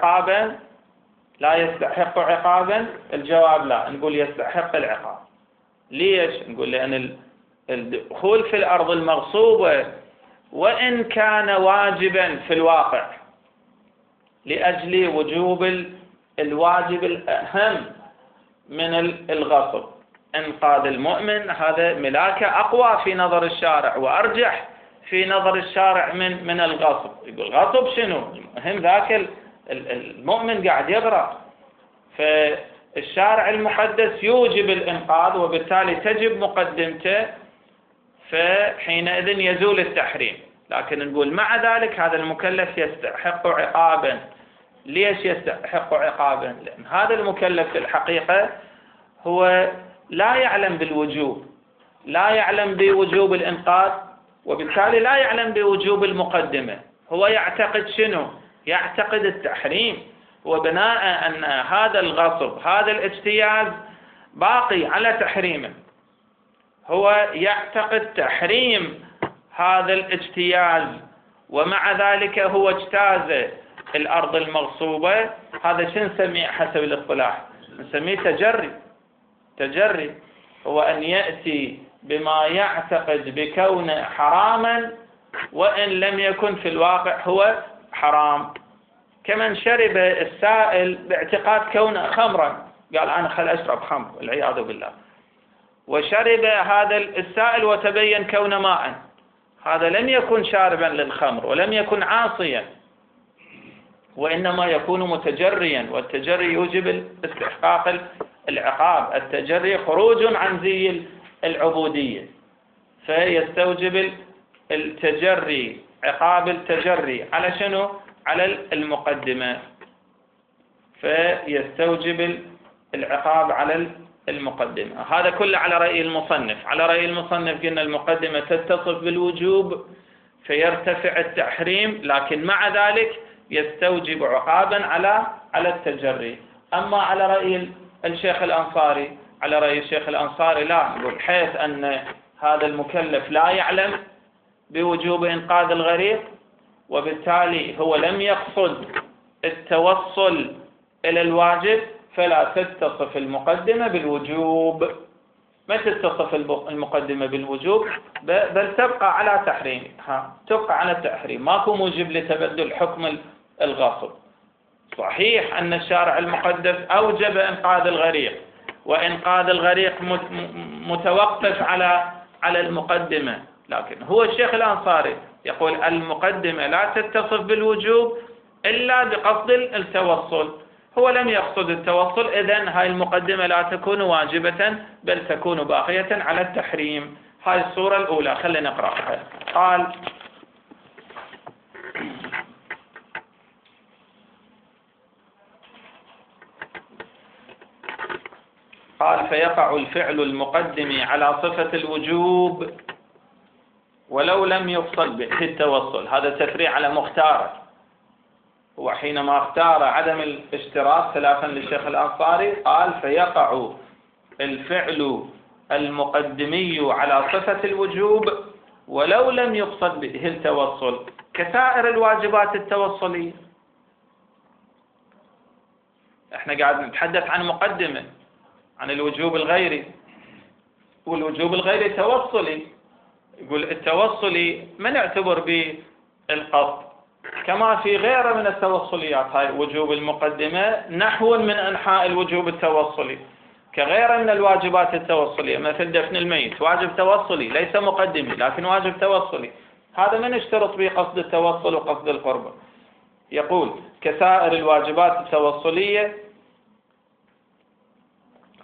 عقابا. الجواب لا، نقول يستحق العقاب. ليش؟ نقول لأن الدخول في الأرض المغصوبة وإن كان واجبا في الواقع لأجل وجوب الواجب الأهم من الغصب، إنقاذ المؤمن، هذا ملاكة أقوى في نظر الشارع وأرجح في نظر الشارع من الغصب. يقول غصب شنو؟ المهم ذاك المؤمن قاعد يغرق، فالشارع المقدس يوجب الإنقاذ وبالتالي تجب مقدمته، فحينئذ يزول التحريم. لكن نقول مع ذلك هذا المكلف يستحق عقابا. ليش يستحق عقابا؟ لأن هذا المكلف في الحقيقة هو لا يعلم بالوجوب، لا يعلم بوجوب الإنقاذ، وبالتالي لا يعلم بوجوب المقدمة. هو يعتقد شنو؟ يعتقد التحريم، وبناء أن هذا الغصب، هذا الاجتياز باقي على تحريمه، هو يعتقد تحريم هذا الاجتياز، ومع ذلك هو اجتاز الأرض المغصوبة. هذا شو نسميه حسب الاصطلاح؟ نسميه تجري. هو أن يأتي بما يعتقد بكونه حراما وإن لم يكن في الواقع هو حرام. كمن شرب السائل باعتقاد كونه خمرا، قال أنا خل أشرب خمر والعياذ بالله، وشرب هذا السائل وتبين كونه ماء، هذا لم يكن شاربا للخمر ولم يكن عاصيا، وإنما يكون متجريا، والتجري يوجب استحقاق العقاب. التجري خروج عن زي العبودية، فيستوجب التجري عقاب التجري على شنو؟ على المقدمة، فيستوجب العقاب على المقدمة. هذا كله على رأي المصنف. على رأي المصنف قلنا المقدمة تتصف بالوجوب فيرتفع التحريم، لكن مع ذلك يستوجب عقابا على التجري. أما على رأي الشيخ الأنصاري، على رأي الشيخ الأنصاري لا، نقول حيث أن هذا المكلف لا يعلم بوجوب إنقاذ الغريق، وبالتالي هو لم يقصد التوصل إلى الواجب، فلا تتصف المقدمة بالوجوب. ما تتصف المقدمة بالوجوب، بل تبقى على تحريمها، تبقى على التحريم، ماكو موجب لتبدل حكم الغصب. صحيح أن الشارع المقدس أوجب إنقاذ الغريق، وإنقاذ الغريق متوقف على المقدمة، لكن هو الشيخ الأنصاري يقول المقدمة لا تتصف بالوجوب إلا بقصد التوصل. هو لم يقصد التوصل، إذن هاي المقدمة لا تكون واجبة بل تكون باقية على التحريم. هاي الصورة الأولى، خلينا نقرأها. قال فيقع الفعل المقدم على صفة الوجوب ولو لم يقصد به التوصل. هذا تفريع على مختاره. وحينما اختار عدم الاشتراك خلافا للشيخ الأنصاري قال فيقع الفعل المقدمي على صفة الوجوب ولو لم يقصد به التوصل كسائر الواجبات التوصلية. احنا قاعد نتحدث عن مقدمة، عن الوجوب الغيري، والوجوب الغيري توصلي. يقول التوصلي ما نعتبر بالقصد، كما في غيره من التوصليات. هاي وجوب المقدمة نحو من أنحاء الوجوب التوصلي، كغيره من الواجبات التوصلية، مثل دفن الميت واجب توصلي ليس مقدمي لكن واجب توصلي، هذا من اشترط به قصد التوصل وقصد القربة. يقول كسائر الواجبات التوصلية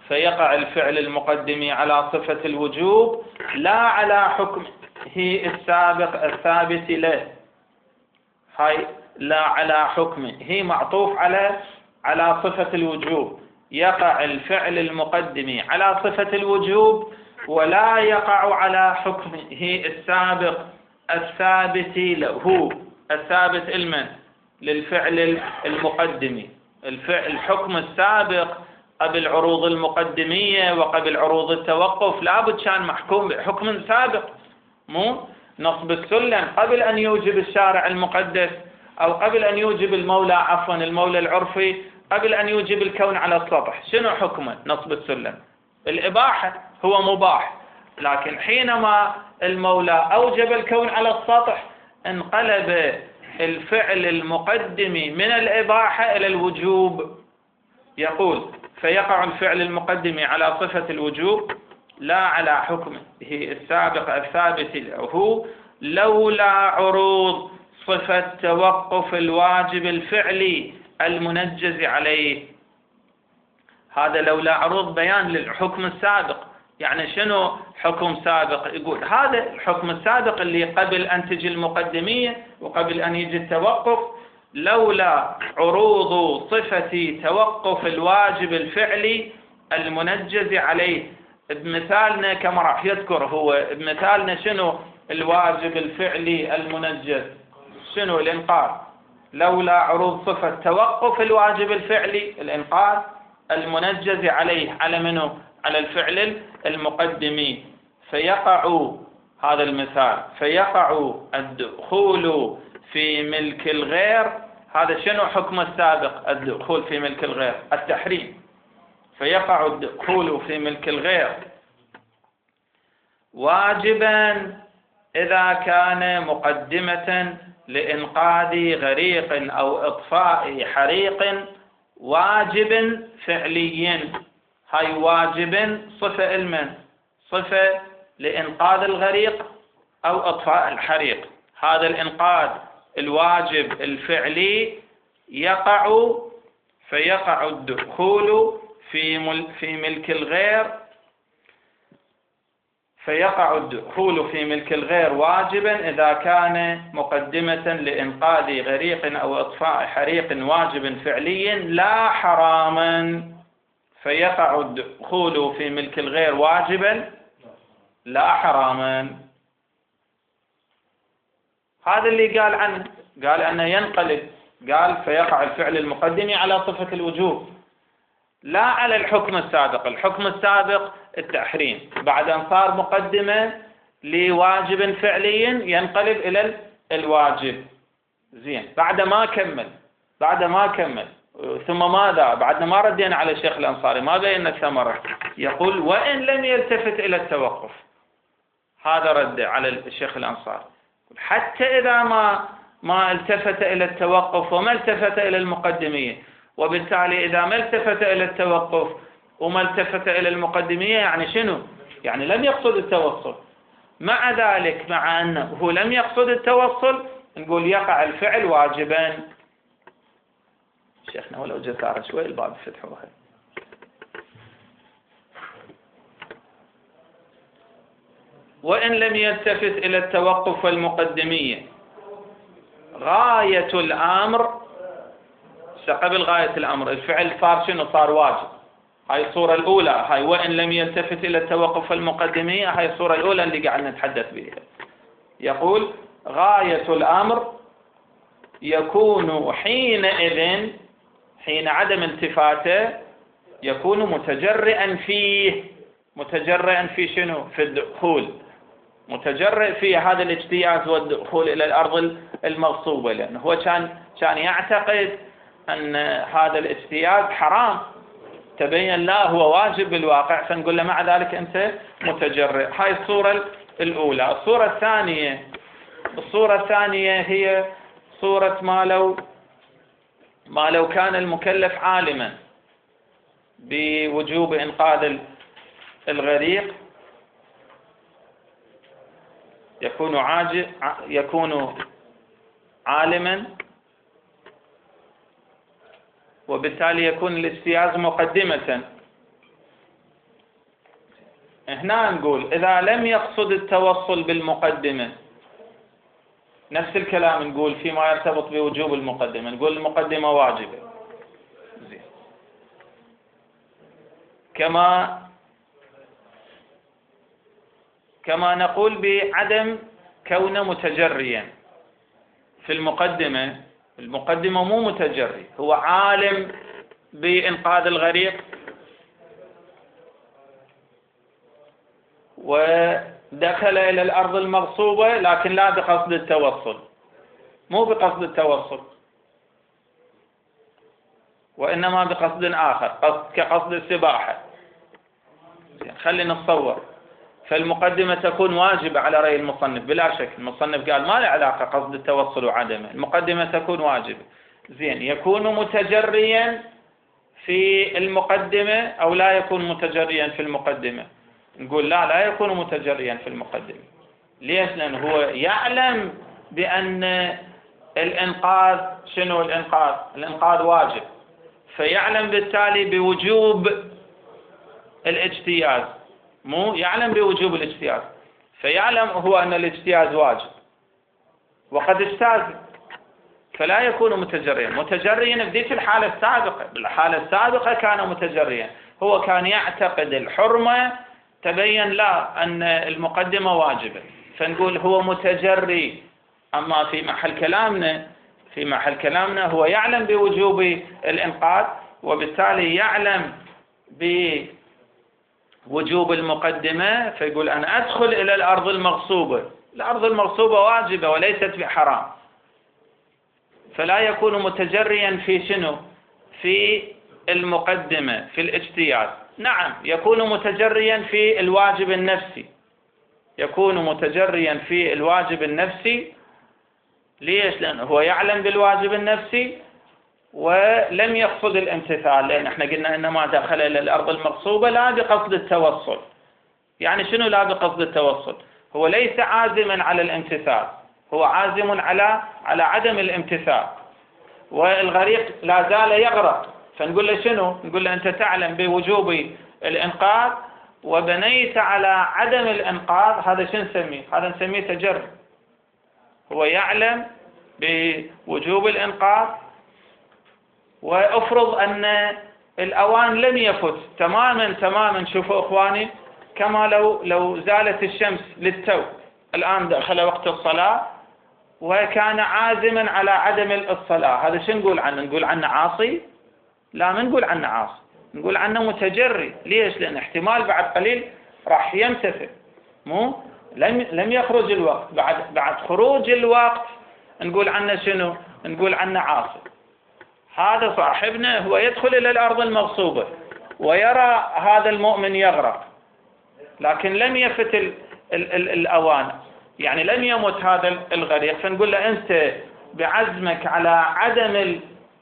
فيقع الفعل المقدم على صفة الوجوب لا على حكمه السابق الثابت له. هاي لا على حكمه هي معطوف على صفة الوجوب. يقع الفعل المقدم على صفة الوجوب ولا يقع على حكمه السابق الثابت له. الثابت المن للفعل المقدم. الحكم السابق قبل عروض المقدمية وقبل عروض التوقف لابد كان محكوم بحكم سابق، مو نصب السلم قبل أن يوجب الشارع المقدس، أو قبل أن يوجب المولى المولى العرفي، قبل أن يوجب الكون على السطح. شنو حكمه نصب السلم؟ الإباحة، هو مباح. لكن حينما المولى أوجب الكون على السطح انقلب الفعل المقدم من الإباحة إلى الوجوب. يقول فيقع الفعل المقدم على صفة الوجوب لا على حكمه السابق الثابت له لولا عروض صفة توقف الواجب الفعلي المنجز عليه. هذا لولا عروض بيان للحكم السابق. يعني شنو حكم سابق؟ يقول هذا الحكم السابق اللي قبل أن تجي المقدمية وقبل أن يجي التوقف، لولا عروض صفة توقف الواجب الفعلي المنجز عليه. بمثالنا كما راح يذكر هو بمثالنا شنو الواجب الفعلي المنجز؟ شنو؟ الإنقاذ. لولا عروض صفة توقف الواجب الفعلي الإنقاذ المنجز عليه على منه؟ على الفعل المقدم. فيقع هذا المثال فيقع الدخول في ملك الغير. هذا شنو حكم السابق؟ الدخول في ملك الغير التحريم. فيقع الدخول في ملك الغير واجبا إذا كان مقدمة لإنقاذ غريق أو إطفاء حريق واجب فعلي. هاي واجب صفة المن صفة لإنقاذ الغريق أو إطفاء الحريق. هذا الإنقاذ الواجب الفعلي يقع فيقع الدخول في ملك الغير. فيقع الدخول في ملك الغير واجبا إذا كان مقدمة لإنقاذ غريق أو إطفاء حريق واجب فعلي لا حراما. فيقع الدخول في ملك الغير واجبا لا حراما. هذا اللي قال عنه، قال أنه ينقلب، قال فيقع الفعل المقدم على صفة الوجوب لا على الحكم السابق. الحكم السابق التحريم، بعد أن صار مقدمة لواجب فعلي ينقلب إلى الواجب. زين، بعد ما كمل ثم ماذا؟ بعد ما ردينا على الشيخ الأنصاري ما بينا الثمرة. يقول وإن لم يلتفت إلى التوقف. هذا رد على الشيخ الأنصاري. حتى إذا ما التفت إلى التوقف وما التفت إلى المقدمية، وبالتالي إذا ما التفت إلى التوقف وما التفت إلى المقدمية يعني شنو؟ يعني لم يقصد التوصل. مع ذلك مع أنه هو لم يقصد التوصل نقول يقع الفعل واجبا. شيخنا ولو جسارة شوي الباب فتحوها. وإن لم يلتفت إلى التوقف والمقدمية غاية الأمر. قبل غاية الأمر الفعل صار شنو؟ صار واجب. هاي الصورة الأولى، هاي وإن لم يلتفت إلى التوقف والمقدمية، هاي الصورة الأولى اللي قاعد نتحدث بها. يقول غاية الأمر يكون حينئذ حين عدم التفاته يكون متجرئا فيه. متجرئا في شنو؟ في الدخول. متجرئ في هذا الاجتياز والدخول إلى الأرض المغصوبة، لأنه هو كان يعتقد أن هذا الاجتياز حرام، تبين لا هو واجب بالواقع، فنقول له مع ذلك أنت متجرئ. هاي الصورة الأولى. الصورة الثانية هي صورة ما لو كان المكلف عالما بوجوب إنقاذ الغريق يكون عالما، وبالتالي يكون الاجتياز مقدمة هنا نقول إذا لم يقصد التوصل بالمقدمة، نفس الكلام نقول فيما يرتبط بوجوب المقدمة، نقول المقدمة واجبة. زين. كما نقول بعدم كونه متجريا في المقدمة. المقدمة مو متجري، هو عالم بإنقاذ الغريق ودخل إلى الأرض المغصوبة، لكن لا بقصد التوصل، مو بقصد التوصل، وإنما بقصد آخر، كقصد السباحة. خلينا نتصور. فالمقدمة تكون واجبة على رأي المصنف بلا شك. المصنف قال ما له علاقة قصد التوصل وعدمه، المقدمة تكون واجبة. زين، يكون متجريا في المقدمة أو لا يكون متجريا في المقدمة؟ نقول لا يكون متجريا في المقدمة. ليش؟ لأنه هو يعلم بأن الإنقاذ، شنو الإنقاذ؟ الإنقاذ واجب، فيعلم بالتالي بوجوب الاجتياز، مو يعلم بوجوب الاجتياز، فيعلم هو أن الاجتياز واجب وقد اجتاز، فلا يكون متجريا. متجريا في ذيك الحالة السابقة، بالحالة السابقة كان متجريا، هو كان يعتقد الحرمة، تبين لا أن المقدمة واجبة، فنقول هو متجري. أما في محل كلامنا هو يعلم بوجوب الإنقاذ، وبالتالي يعلم بوجوب المقدمة، فيقول أنا أدخل إلى الأرض المغصوبة. الأرض المغصوبة واجبة وليست بحرام، فلا يكون متجريا في شنو؟ في المقدمة، في الاجتياز. نعم، يكون متجريا في الواجب النفسي، يكون متجريا في الواجب النفسي. ليش؟ لأنه هو يعلم بالواجب النفسي ولم يقصد الامتثال، لأن احنا قلنا إنما دخل إلى الأرض المغصوبة لا بقصد التوصل. يعني شنو لا بقصد التوصل؟ هو ليس عازما على الامتثال، هو عازم على عدم الامتثال، والغريق لا زال يغرق، فنقول له شنو؟ نقول له أنت تعلم بوجوب الإنقاذ وبنيت على عدم الإنقاذ، هذا شو نسميه؟ هذا نسميه تجري. هو يعلم بوجوب الإنقاذ، وأفرض أن الأوان لم يفت تماما. شوفوا إخواني، كما لو زالت الشمس للتو، الآن دخل وقت الصلاة وكان عازما على عدم الصلاة، هذا شو نقول عنه؟ نقول عنه عاصي؟ لا، ما نقول عنه عاصي، نقول عنه متجري. ليش؟ لأن احتمال بعد قليل راح يمتثل، مو لم يخرج الوقت، بعد خروج الوقت نقول عنه شنو؟ نقول عنه عاصي. هذا صاحبنا هو يدخل إلى الأرض المغصوبة ويرى هذا المؤمن يغرق، لكن لم يفت الأوان، يعني لم يمت هذا الغريق، فنقول له أنت بعزمك على عدم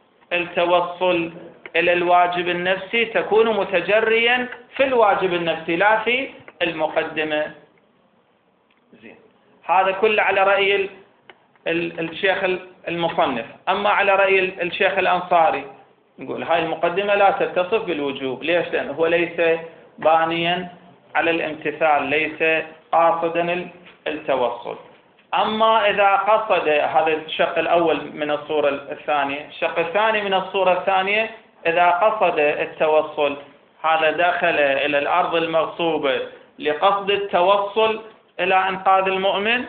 التوصل إلى الواجب النفسي تكون متجريا في الواجب النفسي لا في المقدمة. زين، هذا كله على رأي الشيخ المصنف. أما على رأي الشيخ الأنصاري نقول هاي المقدمة لا تتصف بالوجوب. ليش؟ لأنه هو ليس بانيا على الامتثال، ليس قاصدا التوصل. أما إذا قصد، هذا الشق الأول من الصورة الثانية. الشق الثاني من الصورة الثانية، إذا قصد التوصل، هذا دخل إلى الأرض المغصوبة لقصد التوصل إلى إنقاذ المؤمن،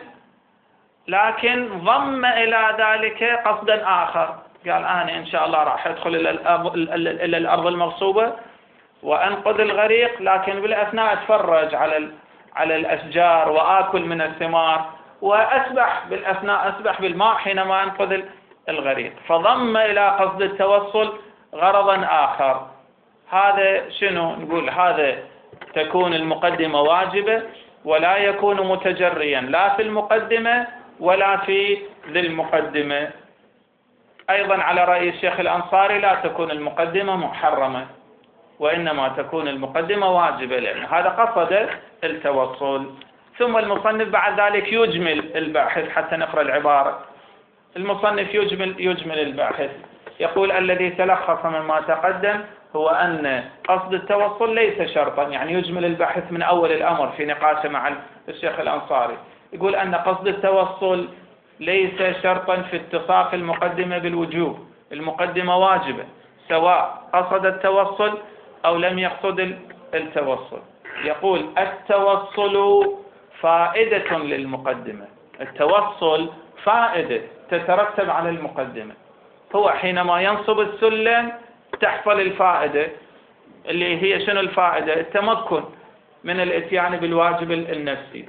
لكن ضم إلى ذلك قصدا آخر، قال أنا إن شاء الله راح أدخل إلى الأرض المغصوبة وأنقذ الغريق، لكن بالأثناء أتفرج على الأشجار وآكل من الثمار وأسبح بالأثناء، أسبح بالماء حينما أنقذ الغريق، فضم إلى قصد التوصل غرضا آخر. هذا شنو؟ نقول هذا تكون المقدمة واجبة ولا يكون متجريا لا في المقدمة ولا في ذي المقدمة. أيضا على رأي الشيخ الأنصاري لا تكون المقدمة محرمة، وإنما تكون المقدمة واجبة، لأن هذا قصد التوصل. ثم المصنف بعد ذلك يجمل الباحث، حتى نقرأ العبارة. المصنف يجمل الباحث، يقول الذي تلخص مما تقدم هو أن قصد التوصل ليس شرطا، يعني يجمل البحث من أول الأمر في نقاشه مع الشيخ الأنصاري، يقول أن قصد التوصل ليس شرطا في اتصاف المقدمة بالوجوب، المقدمة واجبة سواء قصد التوصل أو لم يقصد التوصل. يقول التوصل فائدة للمقدمة، التوصل فائدة تترتب على المقدمة. هو حينما ينصب السلم تحصل الفائدة، اللي هي شنو الفائدة؟ التمكن من الاتيان بالواجب النفسي.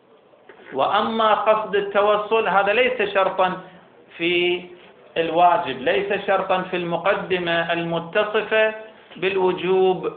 وأما قصد التوصل هذا ليس شرطا في الواجب، ليس شرطا في المقدمة المتصفة بالوجوب،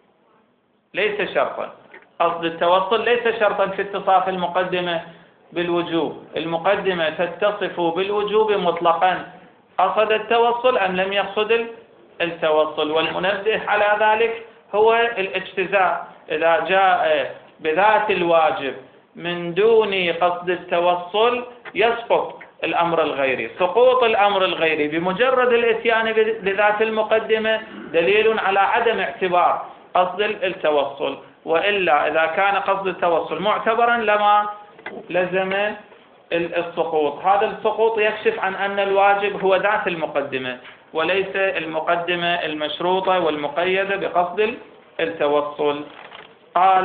ليس شرطا. قصد التوصل ليس شرطا في اتصاف المقدمة بالوجوب، المقدمة تتصف بالوجوب مطلقا، قصد التوصل أم لم يقصد التوصل. والمنبه على ذلك هو الاجتزاء، إذا جاء بذات الواجب من دون قصد التوصل يسقط الأمر الغيري. سقوط الأمر الغيري بمجرد الاتيان بذات المقدمة دليل على عدم اعتبار قصد التوصل، وإلا إذا كان قصد التوصل معتبرا لما لزم السقوط. هذا السقوط يكشف عن أن الواجب هو ذات المقدمة وليس المقدمة المشروطة والمقيدة بقصد التوصل. قال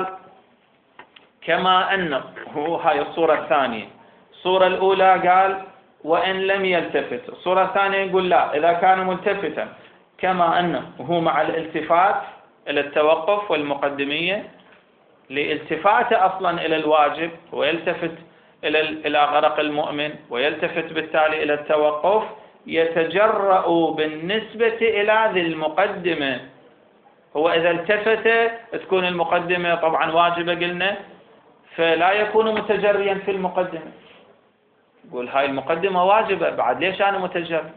كما أن هاي الصورة الثانية. الصورة الأولى قال وإن لم يلتفت، الصورة الثانية يقول لا، إذا كان ملتفتا كما أنه هو مع الالتفات إلى التوقف والمقدمية، لالتفاته أصلا إلى الواجب ويلتفت إلى غرق المؤمن ويلتفت بالتالي إلى التوقف، يتجرأ بالنسبة إلى ذي المقدمة. هو إذا التفت تكون المقدمة طبعا واجبة قلنا، فلا يكون متجريا في المقدمة، يقول هاي المقدمة واجبة بعد ليش أنا متجري؟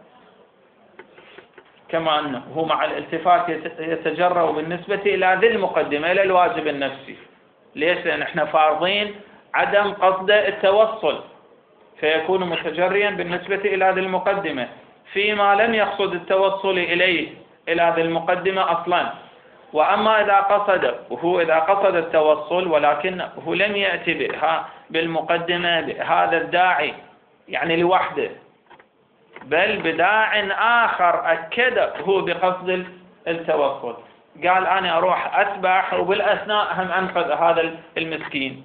كما أنه هو مع الالتفات يتجرأ بالنسبة إلى ذي المقدمة إلى الواجب النفسي. ليش؟ لأن احنا فارضين عدم قصد التوصل، فيكون متجريا بالنسبة إلى ذي المقدمة فيما لم يقصد التوصل إليه إلى ذي المقدمة أصلا. وأما إذا قصد، وهو إذا قصد التوصل ولكنه لم يأتي بها بالمقدمة بهذا الداعي يعني لوحده، بل بداع آخر أكد هو بقصد التوصل، قال أنا أروح أسبح وبالأثناء هم أنقذ هذا المسكين،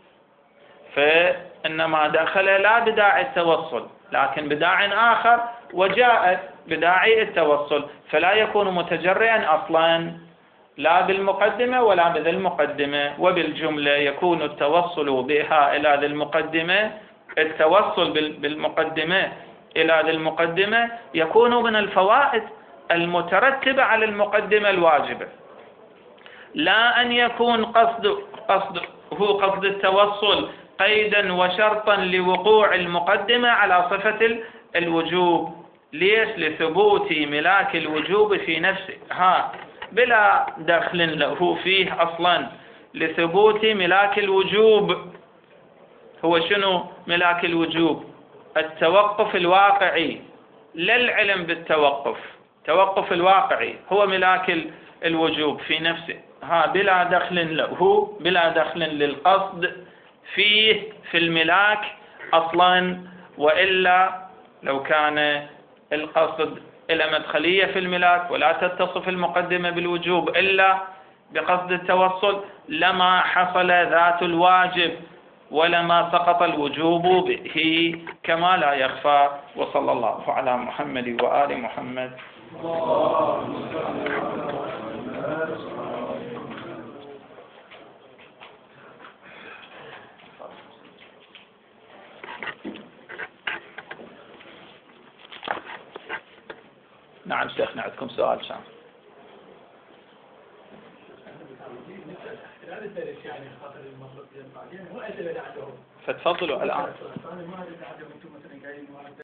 فإنما دخل لا بداعي التوصل لكن بداع آخر وجاء بداعي التوصل، فلا يكون متجرئا أصلا لا بالمقدمة ولا بذي المقدمة. وبالجملة يكون التوصل بها إلى ذي المقدمة، التوصل بالمقدمة إلى ذي المقدمة يكون من الفوائد المترتبة على المقدمة الواجبة، لا أن يكون قصد التوصل قيدا وشرطا لوقوع المقدمة على صفة الوجوب. ليش؟ لثبوت ملاك الوجوب في نفسه، بلا دخل له فيه أصلا، لثبوت ملاك الوجوب. هو شنو ملاك الوجوب؟ التوقف الواقعي، لا العلم بالتوقف، توقف الواقعي هو ملاك الوجوب في نفسه، بلا دخل له، بلا دخل للقصد فيه في الملاك أصلا. وإلا لو كان القصد إلى مدخلية في الملاك ولا تتصف المقدمة بالوجوب إلا بقصد التوصل لما حصل ذات الواجب ولما سقط الوجوب به كما لا يخفى. وصلى الله على محمد وآل محمد. نعم شيخنا عندكم سؤال شام؟ فتفضلوا الآن.